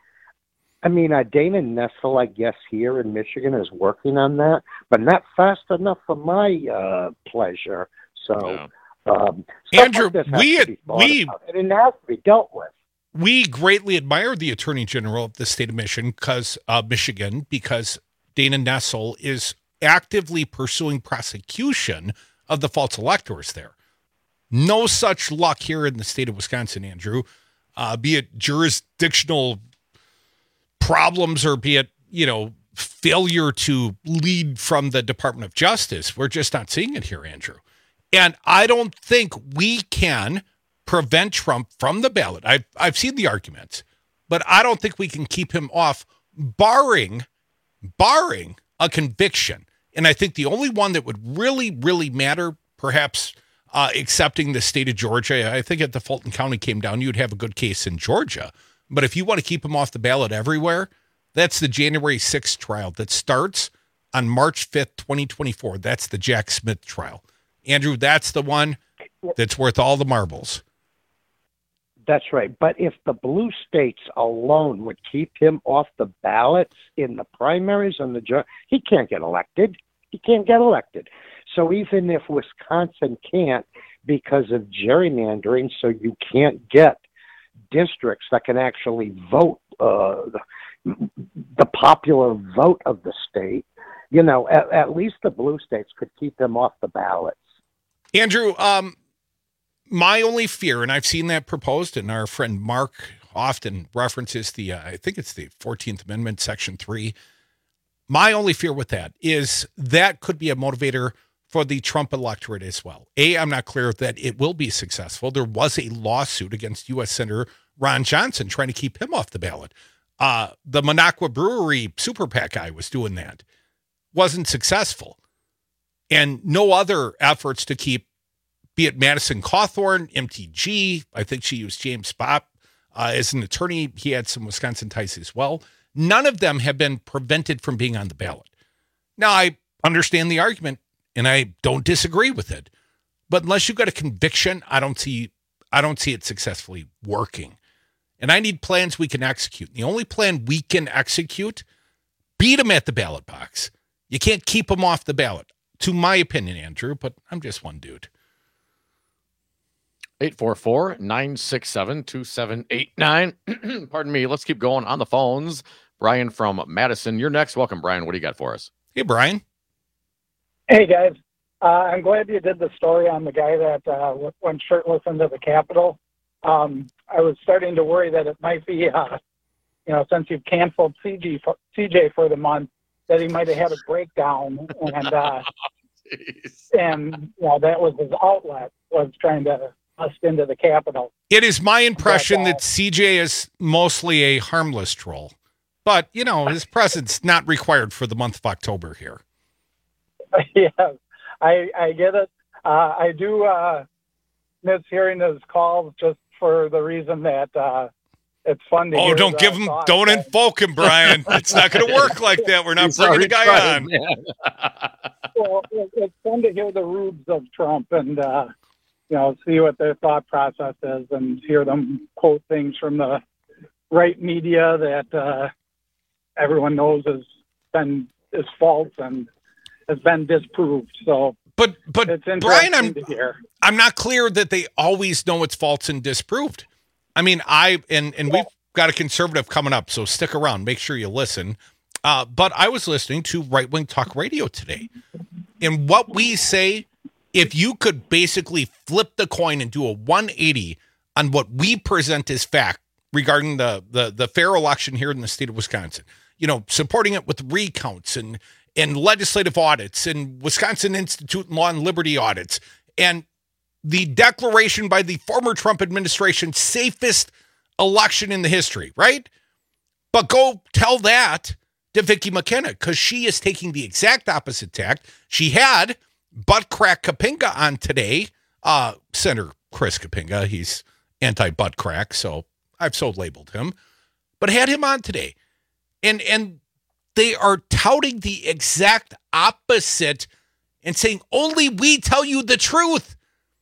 Nessel, I guess, here in Michigan is working on that, but not fast enough for my pleasure. So, Andrew, like it has to be dealt with. We greatly admire the Attorney General of the state of Michigan because Dana Nessel is actively pursuing prosecution of the false electors there. No such luck here in the state of Wisconsin, Andrew, be it jurisdictional problems or be it, failure to lead from the Department of Justice. We're just not seeing it here, Andrew. And I don't think we can prevent Trump from the ballot. I've seen the arguments, but I don't think we can keep him off barring a conviction. And I think the only one that would really, really matter, perhaps accepting the state of Georgia, I think if the Fulton County came down, you'd have a good case in Georgia. But if you want to keep him off the ballot everywhere, That's the January 6th trial that starts on March 5th, 2024. That's the Jack Smith trial. Andrew, that's the one that's worth all the marbles. That's right. But if the blue states alone would keep him off the ballots in the primaries and he can't get elected. He can't get elected. So even if Wisconsin can't because of gerrymandering, so you can't get districts that can actually vote the popular vote of the state, at least the blue states could keep them off the ballots. Andrew, my only fear, and I've seen that proposed, and our friend Mark often references I think it's the 14th Amendment, Section 3. My only fear with that is that could be a motivator for the Trump electorate as well. I'm not clear that it will be successful. There was a lawsuit against U.S. Senator Ron Johnson trying to keep him off the ballot. The Minocqua Brewery Super PAC guy was doing that. Wasn't successful. And no other efforts to keep, be it Madison Cawthorn, MTG, I think she used James Bopp as an attorney. He had some Wisconsin ties as well. None of them have been prevented from being on the ballot. Now, I understand the argument, and I don't disagree with it. But unless you've got a conviction, I don't see it successfully working. And I need plans we can execute. The only plan we can execute, beat them at the ballot box. You can't keep them off the ballot, to my opinion, Andrew, but I'm just one dude. 844-967-2789. Pardon me. Let's keep going on the phones. Brian from Madison, you're next. Welcome, Brian. What do you got for us? Hey, Brian. Hey, guys. I'm glad you did the story on the guy that went shirtless into the Capitol. I was starting to worry that it might be, since you've canceled CJ for the month, that he might have had a breakdown, and that was his outlet, was trying to bust into the Capitol. It is my impression that CJ is mostly a harmless troll, but his presence not required for the month of October here. Yeah, I get it. I do miss hearing his calls just for the reason that it's fun to hear. Don't invoke him, Brian. It's not going to work like that. We're not bringing a guy on. Well, it's fun to hear the rubes of Trump and, see what their thought process is and hear them quote things from the right media that everyone knows is false and has been disproved. So, but it's Brian, I'm not clear that they always know it's false and disproved. I mean, we've got a conservative coming up, so stick around. Make sure you listen. But I was listening to Right Wing Talk Radio today, and what we say, if you could basically flip the coin and do a 180 on what we present as fact regarding the fair election here in the state of Wisconsin, supporting it with recounts and legislative audits and Wisconsin Institute and Law and Liberty audits and the declaration by the former Trump administration, safest election in the history, right? But go tell that to Vicki McKenna, because she is taking the exact opposite tact. She had Butt Crack Kapinga on today. Senator Chris Kapinga, he's anti-butt crack, so I've so labeled him. But had him on today. And they are touting the exact opposite and saying, only we tell you the truth.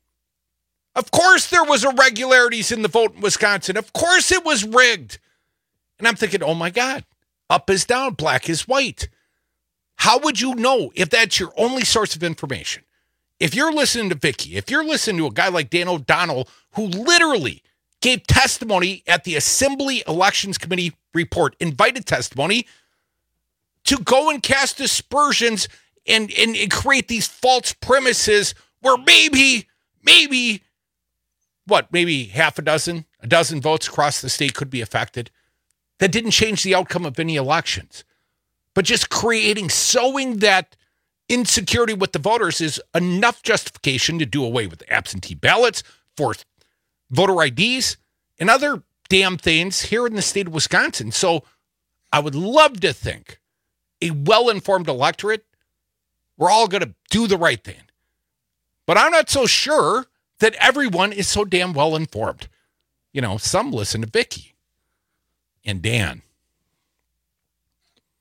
Of course there was irregularities in the vote in Wisconsin. Of course it was rigged. And I'm thinking, oh my God, up is down, black is white. How would you know if that's your only source of information? If you're listening to Vicki, if you're listening to a guy like Dan O'Donnell, who literally gave testimony at the Assembly Elections Committee report, invited testimony, to go and cast aspersions and create these false premises where maybe half a dozen votes across the state could be affected. That didn't change the outcome of any elections. But just sowing that insecurity with the voters is enough justification to do away with absentee ballots, forced voter IDs, and other damn things here in the state of Wisconsin. So I would love to think a well-informed electorate, we're all going to do the right thing. But I'm not so sure that everyone is so damn well-informed. Some listen to Vicki and Dan.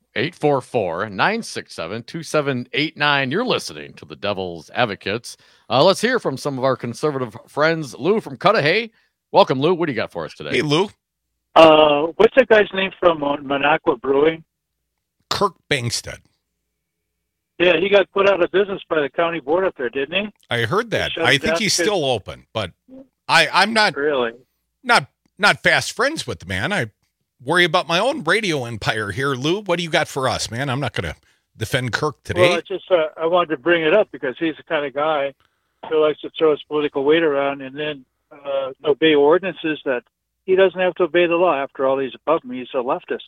844-967-2789. You're listening to the Devil's Advocates. Let's hear from some of our conservative friends. Lou from Cudahy. Welcome, Lou. What do you got for us today? Hey, Lou. What's that guy's name from Minocqua Brewing? Kirk Bangstad. Yeah, he got put out of business by the county board up there, didn't he? I heard that. I think he's still open, but I'm not really not fast friends with the man. I worry about my own radio empire here, Lou. What do you got for us, man? I'm not going to defend Kirk today. Well, I wanted to bring it up because he's the kind of guy who likes to throw his political weight around and then obey ordinances that he doesn't have to obey the law. After all, he's above me. He's a leftist.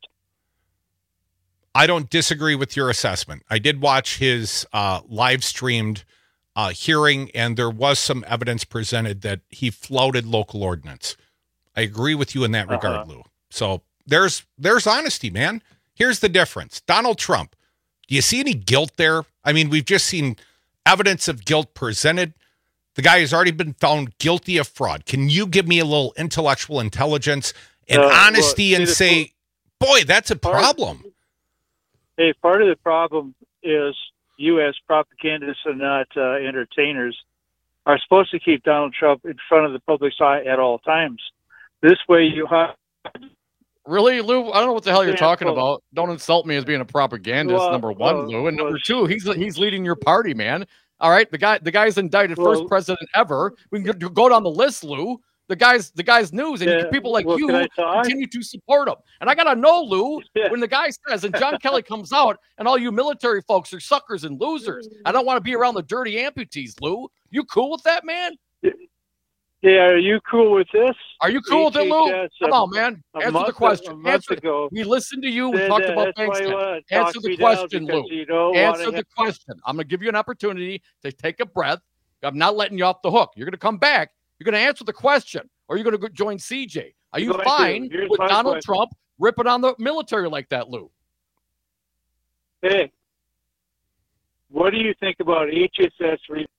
I don't disagree with your assessment. I did watch his live streamed hearing, and there was some evidence presented that he flouted local ordinance. I agree with you in that regard, Lou. So there's honesty, man. Here's the difference. Donald Trump, do you see any guilt there? I mean, we've just seen evidence of guilt presented. The guy has already been found guilty of fraud. Can you give me a little intellectual intelligence and honesty and say, boy, that's a problem? Hey, part of the problem is you as propagandists and not entertainers are supposed to keep Donald Trump in front of the public's eye at all times. This way you have... Really, Lou? I don't know what the hell you're talking about. Don't insult me as being a propagandist, number one, Lou. And number two, he's leading your party, man. All right, the guy's indicted, first president ever. We can go down the list, Lou. The guy's news, and people like you continue to support him. And I gotta know, Lou, when the guy says, and John Kelly comes out, and all you military folks are suckers and losers. I don't want to be around the dirty amputees, Lou. You cool with that, man? Yeah, are you cool with this? Are you cool with it, Lou? Come on, man. Answer the question. We listened to you. We talked about things. Answer the question, Lou. Answer the question. I'm going to give you an opportunity to take a breath. I'm not letting you off the hook. You're going to come back. You're going to answer the question, or you're going to join CJ. Are you fine with Donald Trump ripping on the military like that, Lou? Hey, what do you think about HSS?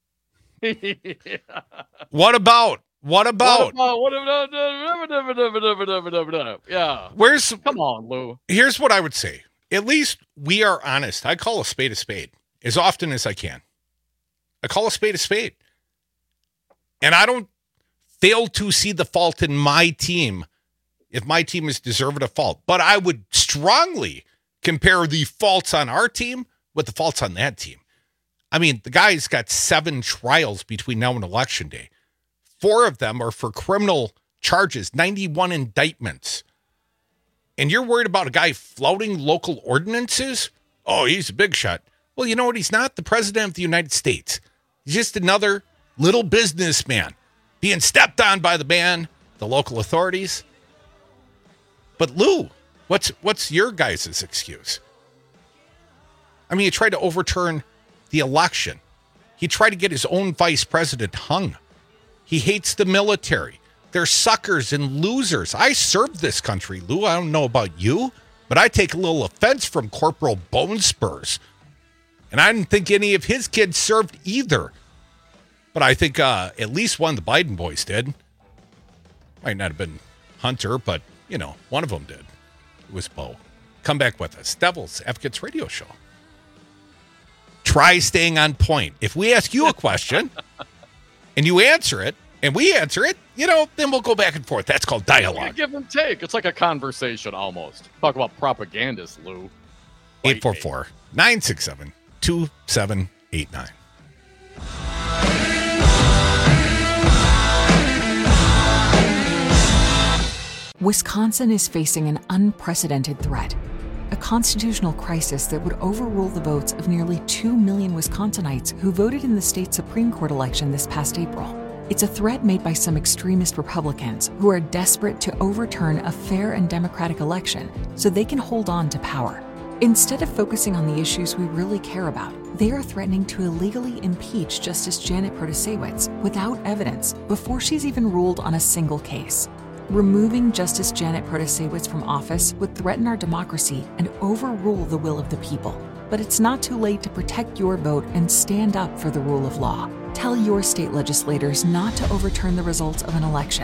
What about? Yeah. Come on, Lou. Here's what I would say. At least we are honest. I call a spade as often as I can. I call a spade. And I don't fail to see the fault in my team if my team is deserving of fault. But I would strongly compare the faults on our team with the faults on that team. I mean, the guy's got 7 trials between now and Election Day. 4 of them are for criminal charges, 91 indictments. And you're worried about a guy flouting local ordinances? Oh, he's a big shot. Well, you know what? He's not the president of the United States. He's just another little businessman being stepped on by the ban, the local authorities. But Lou, what's your guys' excuse? I mean, he tried to overturn the election. He tried to get his own vice president hung. He hates the military. They're suckers and losers. I served this country, Lou. I don't know about you, but I take a little offense from Corporal Bone Spurs. And I didn't think any of his kids served either. But I think at least one of the Biden boys did. Might not have been Hunter, but, one of them did. It was Bo. Come back with us. Devil's Advocates Radio Show. Try staying on point. If we ask you a question and you answer it and we answer it, then we'll go back and forth. That's called dialogue. Give and take. It's like a conversation almost. Talk about propagandists, Lou. 844-967-2789. Wisconsin is facing an unprecedented threat, a constitutional crisis that would overrule the votes of nearly 2 million Wisconsinites who voted in the state Supreme Court election this past April. It's a threat made by some extremist Republicans who are desperate to overturn a fair and democratic election so they can hold on to power. Instead of focusing on the issues we really care about, they are threatening to illegally impeach Justice Janet Protasiewicz without evidence before she's even ruled on a single case. Removing Justice Janet Protasiewicz from office would threaten our democracy and overrule the will of the people. But it's not too late to protect your vote and stand up for the rule of law. Tell your state legislators not to overturn the results of an election.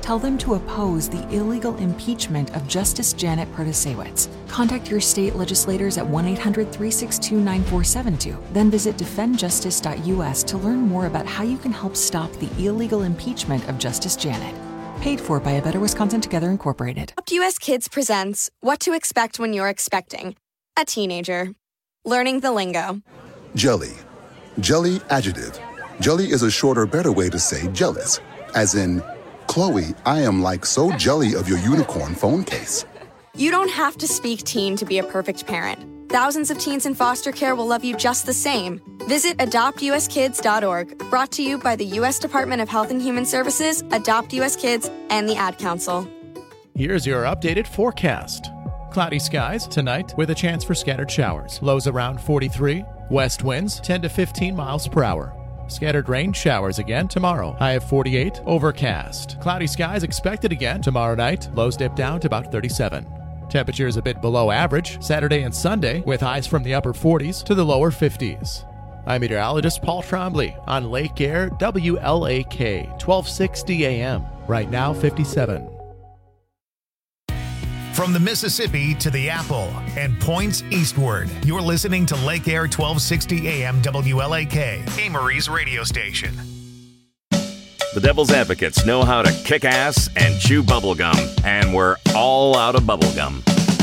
Tell them to oppose the illegal impeachment of Justice Janet Protasiewicz. Contact your state legislators at 1-800-362-9472. Then visit defendjustice.us to learn more about how you can help stop the illegal impeachment of Justice Janet. Paid for by A Better Wisconsin Together Incorporated. Adopt US Kids presents What to Expect When You're Expecting a Teenager. Learning the lingo. Jelly. Jelly adjective. Jelly is a shorter, better way to say jealous. As in, Chloe, I am like so jelly of your unicorn phone case. You don't have to speak teen to be a perfect parent. Thousands of teens in foster care will love you just the same. Visit adoptuskids.org, brought to you by the U.S. Department of Health and Human Services, Adopt U.S. Kids, and the Ad Council. Here's your updated forecast. Cloudy skies tonight with a chance for scattered showers. Lows around 43. West winds 10 to 15 miles per hour. Scattered rain showers again tomorrow. High of 48. Overcast. Cloudy skies expected again tomorrow night. Lows dip down to about 37. Temperatures a bit below average Saturday and Sunday with highs from the upper 40s to the lower 50s. I'm meteorologist Paul Trombley on Lake Air WLAK 1260 AM. Right now 57. From the Mississippi to the Apple and points eastward, you're listening to Lake Air 1260 AM WLAK, Amory's radio station. The Devil's Advocates know how to kick ass and chew bubblegum, and we're all out of bubblegum.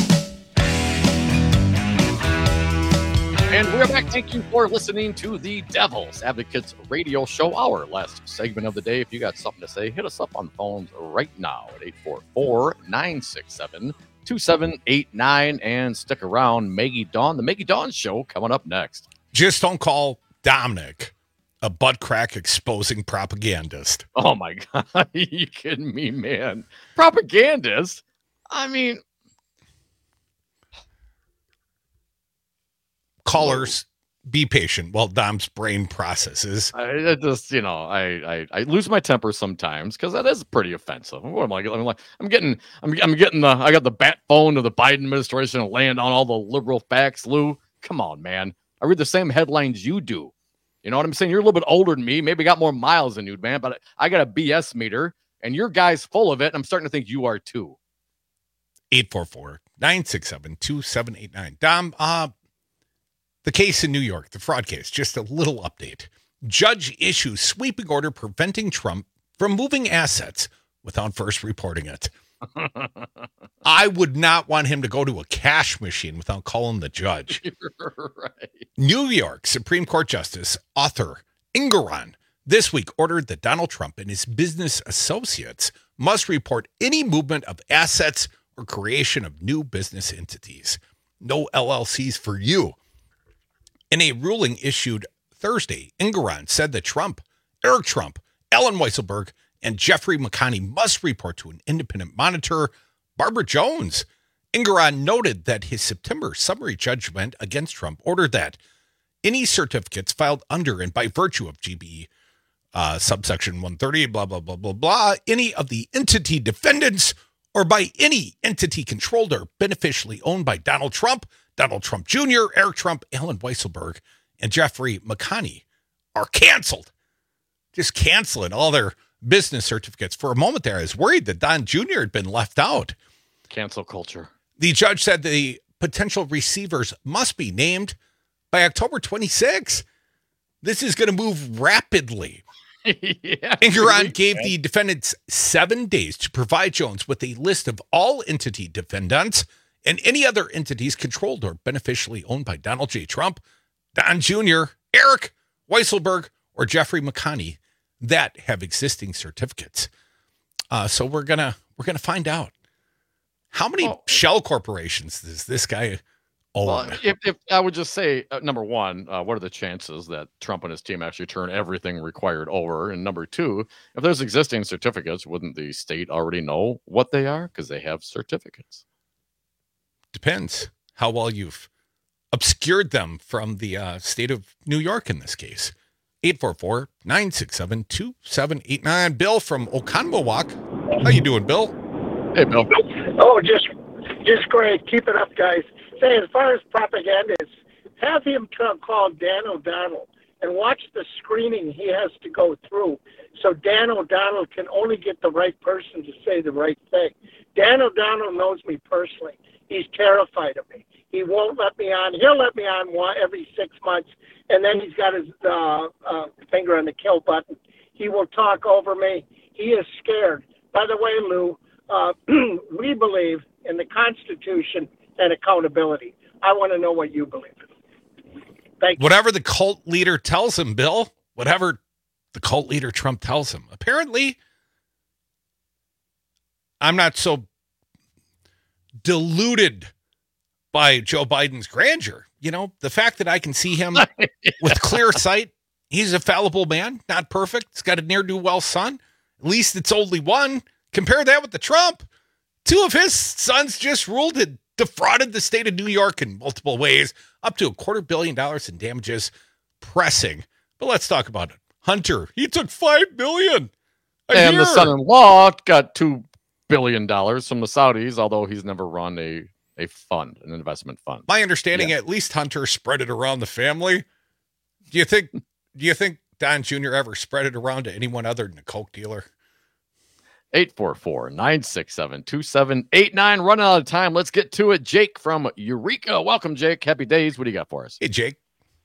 And we're back. Thank you for listening to the Devil's Advocates radio show, our last segment of the day. If you got something to say, hit us up on the phones right now at 844-967-2789 and stick around. Maggie Dawn, the Maggie Dawn show coming up next. Just don't call Dominic a butt crack exposing propagandist. Oh my God. Are you kidding me, man? Propagandist? I mean, callers, be patient while Dom's brain processes. I just, I lose my temper sometimes because that is pretty offensive. What am I like? I got the bat phone of the Biden administration laying on all the liberal facts. Lou, come on, man. I read the same headlines you do. You know what I'm saying? You're a little bit older than me, maybe got more miles than you, man. But I got a BS meter, and your guy's full of it. And I'm starting to think you are too. 844-967-2789. Dom, the case in New York, the fraud case, just a little update. Judge issues sweeping order preventing Trump from moving assets without first reporting it. I would not want him to go to a cash machine without calling the judge. Right. New York Supreme Court Justice Arthur Engoron this week ordered that Donald Trump and his business associates must report any movement of assets or creation of new business entities. No LLCs for you. In a ruling issued Thursday, Engoron said that Trump, Eric Trump, Alan Weisselberg, and Jeffrey McConney must report to an independent monitor, Barbara Jones. Engoron noted that his September summary judgment against Trump ordered that any certificates filed under and by virtue of GB subsection 130, blah, blah, blah, blah, blah, any of the entity defendants or by any entity controlled or beneficially owned by Donald Trump Jr., Eric Trump, Alan Weisselberg, and Jeffrey McConney are canceled. Just canceling all their business certificates. For a moment there, I was worried that Don Jr. had been left out. Cancel culture. The judge said the potential receivers must be named by October 26. This is going to move rapidly. Yeah, Engoron gave the defendants 7 days to provide Jones with a list of all entity defendants and any other entities controlled or beneficially owned by Donald J. Trump, Don Jr., Eric Weisselberg, or Jeffrey McConney that have existing certificates. So we're gonna find out how many shell corporations does this guy own. Well, if I would just say, number one, what are the chances that Trump and his team actually turn everything required over? And number two, if there's existing certificates, wouldn't the state already know what they are because they have certificates? Depends how well you've obscured them from the state of New York in this case. 844-967-2789. Bill from Oconomowoc. How you doing, Bill? Hey, Bill. Oh, just great. Keep it up, guys. Say, as far as propaganda, have him call Dan O'Donnell and watch the screening he has to go through. So Dan O'Donnell can only get the right person to say the right thing. Dan O'Donnell knows me personally. He's terrified of me. He won't let me on. He'll let me on every 6 months, and then he's got his finger on the kill button. He will talk over me. He is scared. By the way, Lou, we believe in the Constitution and accountability. I want to know what you believe in. Thank you. Whatever the cult leader tells him, Bill, whatever the cult leader Trump tells him. Apparently, I'm not so deluded by Joe Biden's grandeur. You know, the fact that I can see him with clear sight, he's a fallible man, not perfect. He's got a ne'er-do-well son. At least it's only one. Compare that with the Trump. 2 of his sons just ruled and defrauded the state of New York in multiple ways, up to $250 million in damages. Pressing. But let's talk about it. Hunter, he took $5 billion a year. The son-in-law got $2 billion from the Saudis, although he's never run a fund, an investment fund. My understanding, at least Hunter spread it around the family. Do you think Don Jr. ever spread it around to anyone other than a coke dealer? 844-967-2789. Running out of time. Let's get to it. Jake from Eureka. Welcome, Jake. Happy days. What do you got for us? Hey, Jake.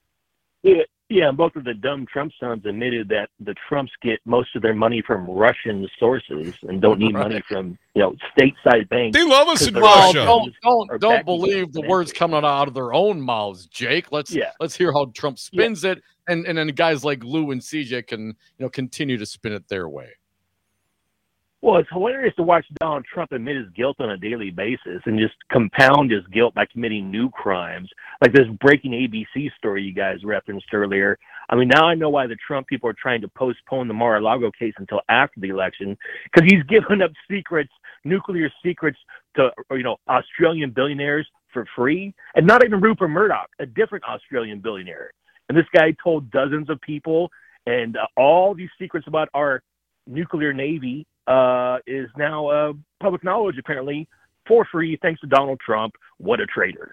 Yeah, both of the dumb Trump sons admitted that the Trumps get most of their money from Russian sources and don't need money from, stateside banks. They love us in Russia. Don't believe the words coming out of their own mouths, Jake. Let's hear how Trump spins it, and then guys like Lou and CJ can continue to spin it their way. Well, it's hilarious to watch Donald Trump admit his guilt on a daily basis and just compound his guilt by committing new crimes, like this breaking ABC story you guys referenced earlier. I mean, now I know why the Trump people are trying to postpone the Mar-a-Lago case until after the election, because he's given up nuclear secrets to, Australian billionaires for free, and not even Rupert Murdoch, a different Australian billionaire. And this guy told dozens of people, and all these secrets about our nuclear navy is now public knowledge, apparently, for free, thanks to Donald Trump. What a traitor.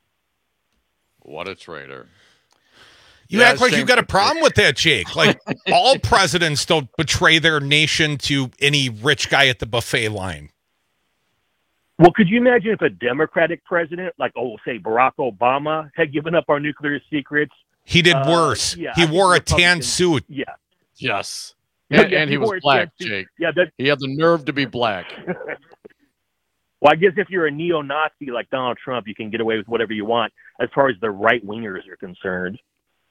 What a traitor. You act like you've got a problem with that, Jake. Like, all presidents don't betray their nation to any rich guy at the buffet line. Well, could you imagine if a Democratic president, like, say, Barack Obama, had given up our nuclear secrets? He did worse. He wore a tan suit. Yeah. Yes. And he was black, Jake. Yeah, he had the nerve to be black. Well, I guess if you're a neo-Nazi like Donald Trump, you can get away with whatever you want as far as the right-wingers are concerned.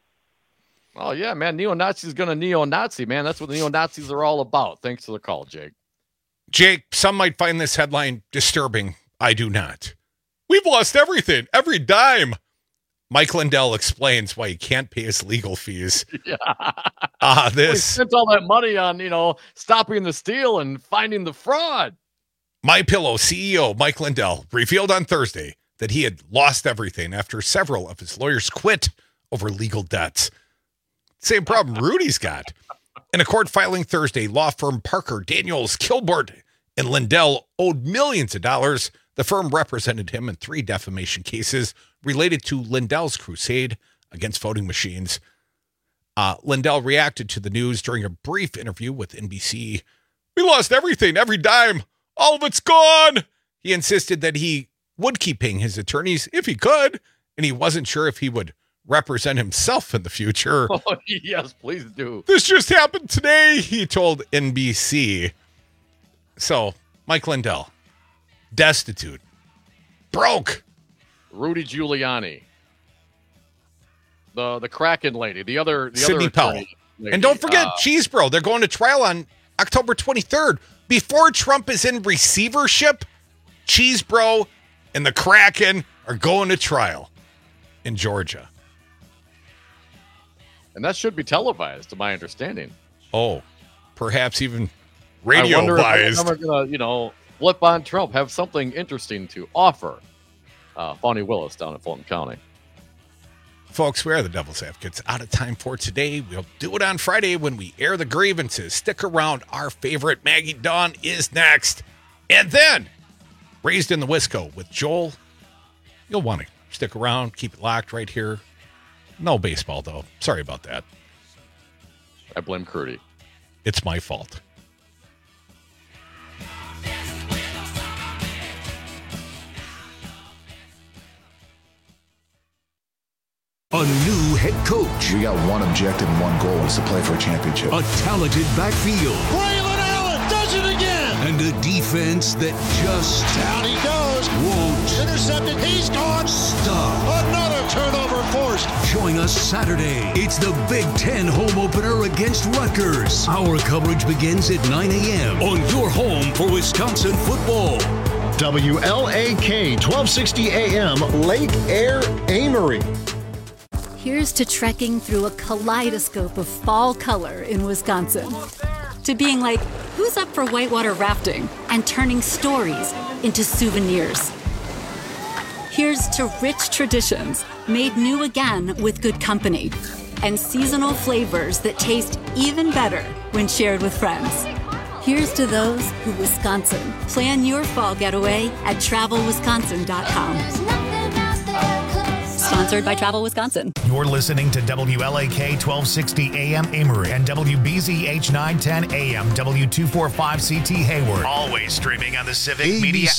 Oh, yeah, man. Neo-Nazi's going to neo-Nazi, man. That's what the neo-Nazis are all about. Thanks for the call, Jake. Jake, some might find this headline disturbing. I do not. We've lost everything, every dime. Mike Lindell explains why he can't pay his legal fees. Yeah. He spent all that money on, stopping the steal and finding the fraud. MyPillow CEO Mike Lindell revealed on Thursday that he had lost everything after several of his lawyers quit over legal debts. Same problem Rudy's got. In a court filing Thursday, law firm Parker, Daniels, Kilbert, and Lindell owed millions of dollars. The firm represented him in 3 defamation cases related to Lindell's crusade against voting machines. Lindell reacted to the news during a brief interview with NBC. We lost everything, every dime. All of it's gone. He insisted that he would keep paying his attorneys if he could, and he wasn't sure if he would represent himself in the future. Oh, yes, please do. This just happened today, he told NBC. So, Mike Lindell, destitute, broke. Rudy Giuliani, the Kraken lady, the other Sidney Powell, and don't forget Cheesebro. They're going to trial on October 23rd. Before Trump is in receivership, Cheesebro and the Kraken are going to trial in Georgia, and that should be televised, to my understanding. Oh, perhaps even radio-wise. I wonder if they're going to, flip on Trump, have something interesting to offer. Fonnie Willis down in Fulton County. Folks, we are the Devil's Advocates. Out of time for today. We'll do it on Friday when we air the grievances. Stick around. Our favorite Maggie Dawn is next. And then, Raised in the Wisco with Joel. You'll want to stick around. Keep it locked right here. No baseball, though. Sorry about that. I blame Crudy. It's my fault. A new head coach. We got one objective and one goal, is to play for a championship. A talented backfield. Braylon Allen does it again. And a defense that just Down he goes. won't Intercepted. He's gone. stop. Another turnover forced. Join us Saturday. It's the Big Ten home opener against Rutgers. Our coverage begins at 9 a.m. on your home for Wisconsin football. WLAK 1260 AM Lake Air Amory. Here's to trekking through a kaleidoscope of fall color in Wisconsin. To being like, who's up for whitewater rafting? And turning stories into souvenirs. Here's to rich traditions made new again with good company. And seasonal flavors that taste even better when shared with friends. Here's to those who Wisconsin. Plan your fall getaway at travelwisconsin.com. Sponsored by Travel Wisconsin. You're listening to WLAK 1260 AM Amory and WBZH 910 AM W245CT Hayward. Always streaming on the Civic Media